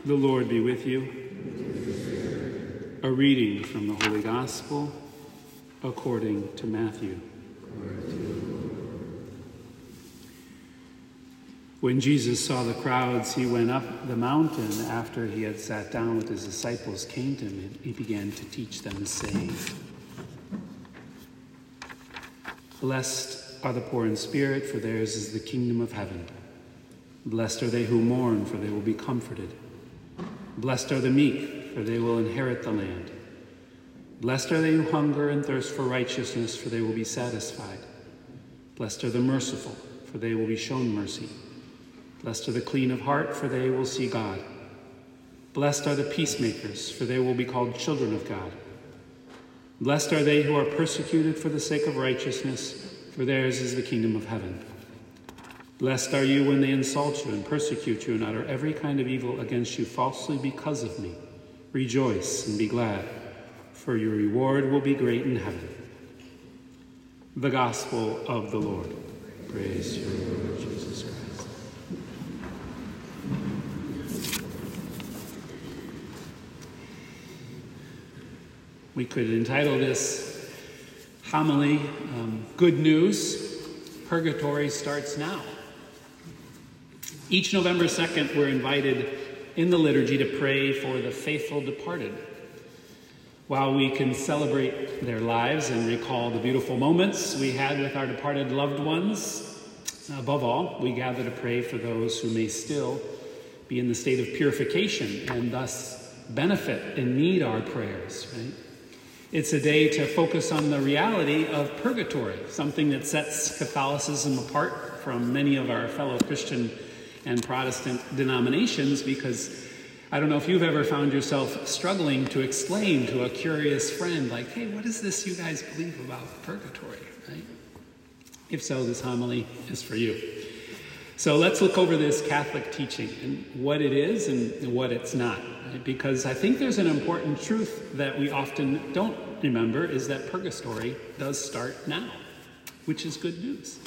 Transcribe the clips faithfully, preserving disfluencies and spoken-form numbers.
The Lord be with you. A reading from the Holy Gospel according to Matthew. When Jesus saw the crowds, he went up the mountain. After he had sat down with his disciples, came to him, and he began to teach them, saying, Blessed are the poor in spirit, for theirs is the kingdom of heaven. Blessed are they who mourn, for they will be comforted. Blessed are the meek, for they will inherit the land. Blessed are they who hunger and thirst for righteousness, for they will be satisfied. Blessed are the merciful, for they will be shown mercy. Blessed are the clean of heart, for they will see God. Blessed are the peacemakers, for they will be called children of God. Blessed are they who are persecuted for the sake of righteousness, for theirs is the kingdom of heaven. Blessed are you when they insult you and persecute you and utter every kind of evil against you falsely because of me. Rejoice and be glad, for your reward will be great in heaven. The Gospel of the Lord. Praise you, Lord Jesus Christ. We could entitle this homily, um, Good News, Purgatory Starts Now. Each November second, we're invited in the liturgy to pray for the faithful departed. While we can celebrate their lives and recall the beautiful moments we had with our departed loved ones, above all, we gather to pray for those who may still be in the state of purification and thus benefit and need our prayers, right? It's a day to focus on the reality of purgatory, something that sets Catholicism apart from many of our fellow Christian and Protestant denominations, because I don't know if you've ever found yourself struggling to explain to a curious friend, like, hey, what is this you guys believe about purgatory, right? If so, this homily is for you. So let's look over this Catholic teaching and what it is and what it's not, right? Because I think there's an important truth that we often don't remember, is that purgatory does start now, which is good news.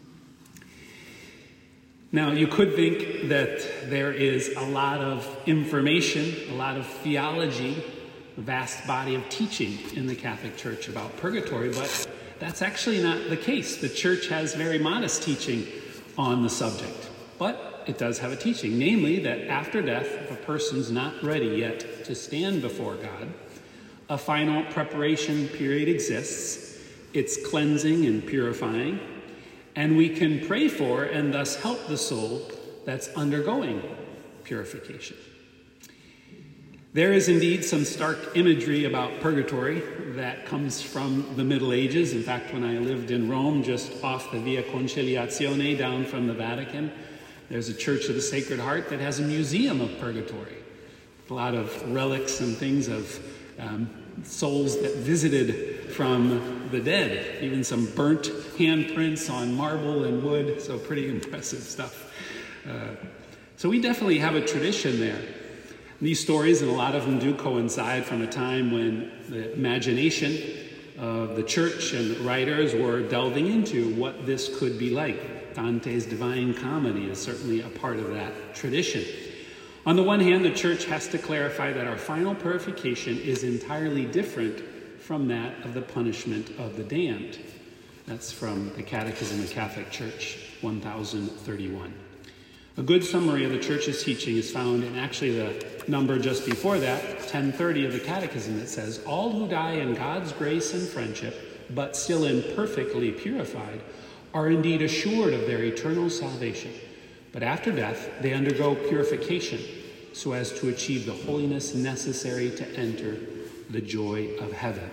Now, you could think that there is a lot of information, a lot of theology, a vast body of teaching in the Catholic Church about purgatory, but that's actually not the case. The Church has very modest teaching on the subject, but it does have a teaching, namely that after death, if a person's not ready yet to stand before God, a final preparation period exists. It's cleansing and purifying, and we can pray for and thus help the soul that's undergoing purification. There is indeed some stark imagery about purgatory that comes from the Middle Ages. In fact, when I lived in Rome, just off the Via Conciliazione down from the Vatican, there's a Church of the Sacred Heart that has a museum of purgatory. A lot of relics and things of um, souls that visited from the dead, even some burnt handprints on marble and wood, so pretty impressive stuff. Uh, so we definitely have a tradition there. These stories, and a lot of them do coincide from a time when the imagination of the church and writers were delving into what this could be like. Dante's Divine Comedy is certainly a part of that tradition. On the one hand, the church has to clarify that our final purification is entirely different from that of the punishment of the damned. That's from the Catechism of the Catholic Church, one thousand thirty-one. A good summary of the Church's teaching is found in actually the number just before that, ten thirty of the Catechism, that says, all who die in God's grace and friendship, but still imperfectly purified, are indeed assured of their eternal salvation. But after death, they undergo purification so as to achieve the holiness necessary to enter the joy of heaven.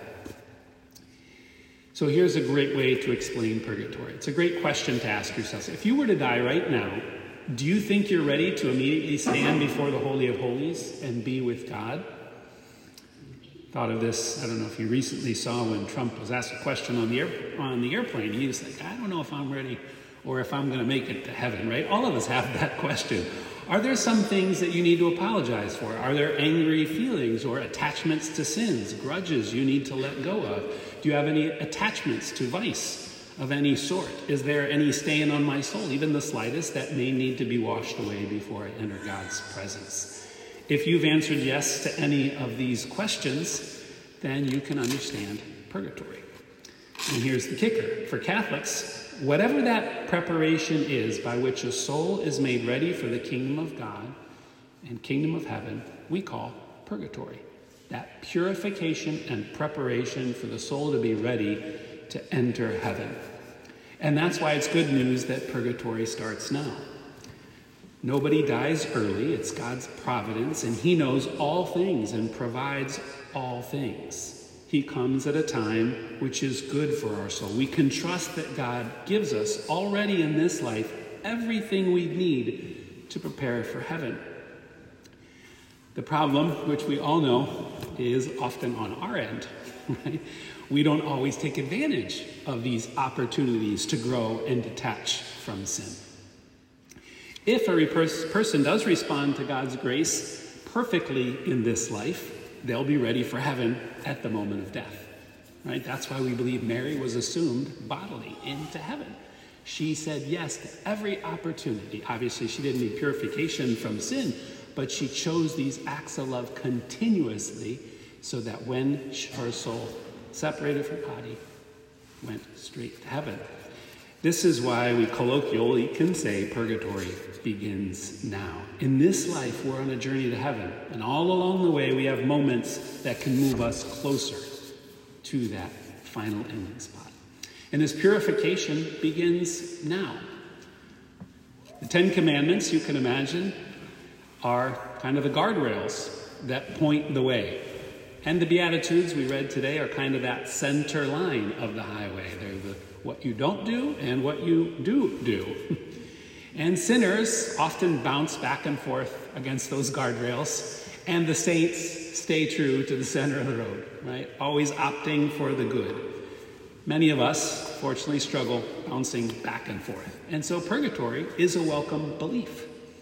So here's a great way to explain purgatory. It's a great question to ask yourself. If you were to die right now, do you think you're ready to immediately stand before the Holy of Holies and be with God? Thought of this, I don't know if you recently saw when Trump was asked a question on the, air, on the airplane. He was like, I don't know if I'm ready or if I'm going to make it to heaven, right? All of us have that question. Are there some things that you need to apologize for? Are there angry feelings or attachments to sins, grudges you need to let go of? Do you have any attachments to vice of any sort? Is there any stain on my soul, even the slightest, that may need to be washed away before I enter God's presence? If you've answered yes to any of these questions, then you can understand purgatory. And here's the kicker. For Catholics, whatever that preparation is by which a soul is made ready for the kingdom of God and kingdom of heaven, we call purgatory. That purification and preparation for the soul to be ready to enter heaven. And that's why it's good news that purgatory starts now. Nobody dies early. It's God's providence, and he knows all things and provides all things. He comes at a time which is good for our soul. We can trust that God gives us already in this life everything we need to prepare for heaven. The problem, which we all know, is often on our end, right? We don't always take advantage of these opportunities to grow and detach from sin. If a pers- person does respond to God's grace perfectly in this life, they'll be ready for heaven at the moment of death, right? That's why we believe Mary was assumed bodily into heaven. She said yes to every opportunity. Obviously, she didn't need purification from sin, but she chose these acts of love continuously so that when her soul separated from body, went straight to heaven. This is why we colloquially can say purgatory begins now. In this life, we're on a journey to heaven, and all along the way, we have moments that can move us closer to that final ending spot. And this purification begins now. The Ten Commandments, you can imagine, are kind of the guardrails that point the way. And the Beatitudes we read today are kind of that center line of the highway. They're the what you don't do and what you do do. And sinners often bounce back and forth against those guardrails, and the saints stay true to the center of the road, right? Always opting for the good. Many of us, fortunately, struggle bouncing back and forth. And so purgatory is a welcome belief.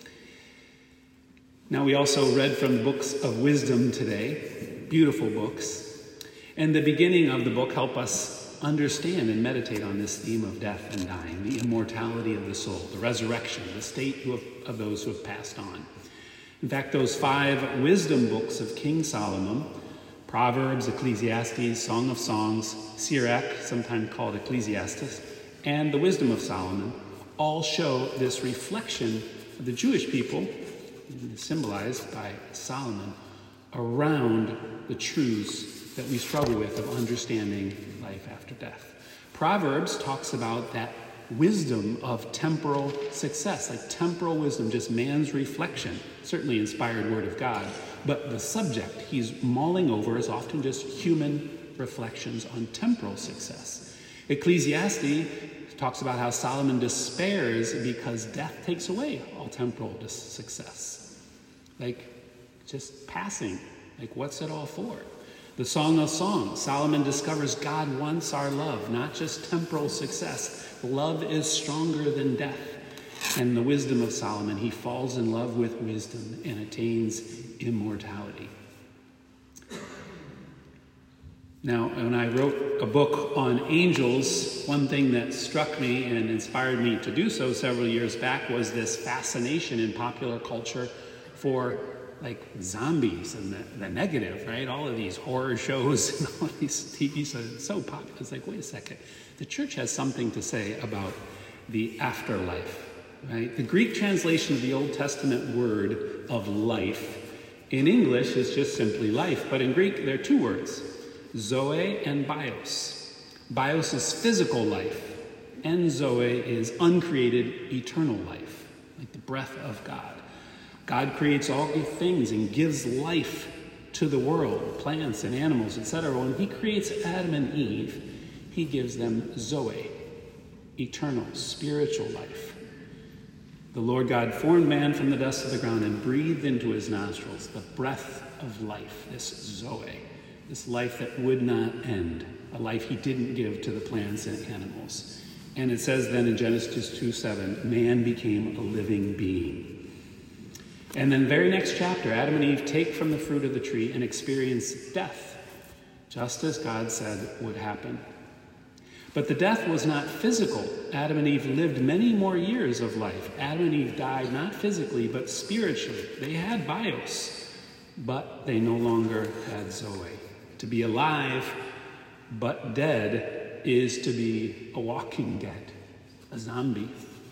Now, we also read from the books of wisdom today, beautiful books. And the beginning of the book help us understand and meditate on this theme of death and dying, the immortality of the soul, the resurrection, the state of those who have passed on. In fact, those five wisdom books of King Solomon, Proverbs, Ecclesiastes, Song of Songs, Sirach, sometimes called Ecclesiastes, and the Wisdom of Solomon, all show this reflection of the Jewish people, symbolized by Solomon, around the truths that we struggle with of understanding life after death. Proverbs talks about that wisdom of temporal success, like temporal wisdom, just man's reflection, certainly inspired word of God, but the subject he's mulling over is often just human reflections on temporal success. Ecclesiastes talks about how Solomon despairs because death takes away all temporal success. Like just passing, like what's it all for? The Song of Songs, Solomon discovers God wants our love, not just temporal success. Love is stronger than death. And the Wisdom of Solomon, he falls in love with wisdom and attains immortality. Now, when I wrote a book on angels, one thing that struck me and inspired me to do so several years back was this fascination in popular culture for like zombies and the, the negative, right? All of these horror shows and all these T V shows, it's so popular. It's like, wait a second. The church has something to say about the afterlife, right? The Greek translation of the Old Testament word of life in English is just simply life, but in Greek there are two words, zoe and bios. Bios is physical life, and zoe is uncreated eternal life, like the breath of God. God creates all good things and gives life to the world, plants and animals, et cetera. When he creates Adam and Eve, he gives them zoe, eternal, spiritual life. The Lord God formed man from the dust of the ground and breathed into his nostrils the breath of life, this zoe, this life that would not end, a life he didn't give to the plants and animals. And it says then in Genesis two seven, man became a living being. And then very next chapter, Adam and Eve take from the fruit of the tree and experience death, just as God said would happen. But the death was not physical. Adam and Eve lived many more years of life. Adam and Eve died not physically, but spiritually. They had bios, but they no longer had Zoe. To be alive but dead is to be a walking dead, a zombie.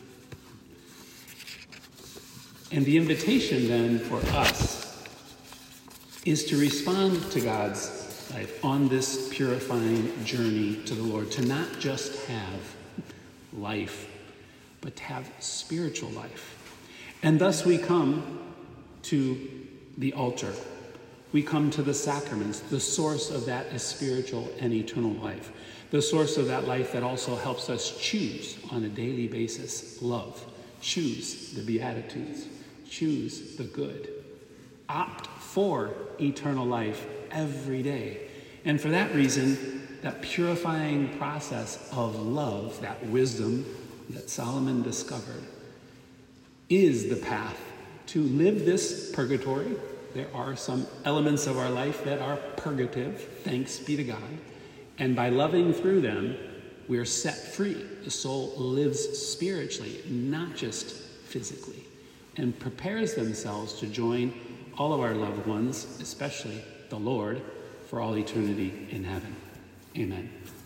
And the invitation then for us is to respond to God's life on this purifying journey to the Lord, to not just have life, but to have spiritual life. And thus we come to the altar. We come to the sacraments. The source of that is spiritual and eternal life. The source of that life that also helps us choose on a daily basis love. Choose the Beatitudes. Choose the good. Opt for eternal life every day. And for that reason, that purifying process of love, that wisdom that Solomon discovered, is the path to live this purgatory. There are some elements of our life that are purgative, thanks be to God. And by loving through them, we are set free. The soul lives spiritually, not just physically, and prepares themselves to join all of our loved ones, especially the Lord, for all eternity in heaven. Amen.